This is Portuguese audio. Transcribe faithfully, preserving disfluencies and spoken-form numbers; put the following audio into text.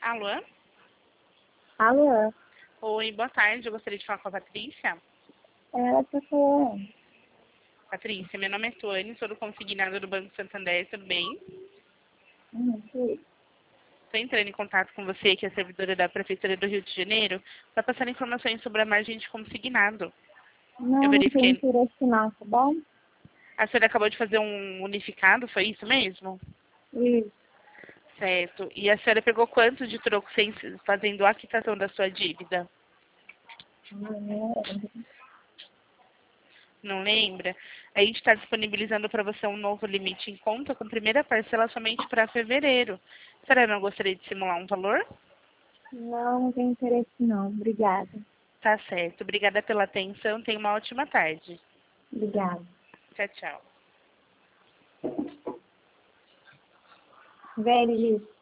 Alô? Alô? Oi, boa tarde. Eu gostaria de falar com a Patrícia. Ela tá falando. Patrícia, meu nome é Tuane, sou do consignado do Banco Santander, tudo bem? Hum, sim. Estou entrando em contato com você, que é servidora da Prefeitura do Rio de Janeiro, para passar informações sobre a margem de consignado. Eu Não, não tem verifiquei. interesse não, tá bom? A senhora acabou de fazer um unificado, foi isso mesmo? Isso. Certo. E a senhora pegou quanto de troco sem, fazendo a quitação da sua dívida? Não lembra? A gente está disponibilizando para você um novo limite em conta com primeira parcela somente para fevereiro. A senhora não gostaria de simular um valor? Não, não tem interesse não. Obrigada. Tá certo. Obrigada pela atenção. Tenha uma ótima tarde. Obrigada. Tchau, tchau. Velho,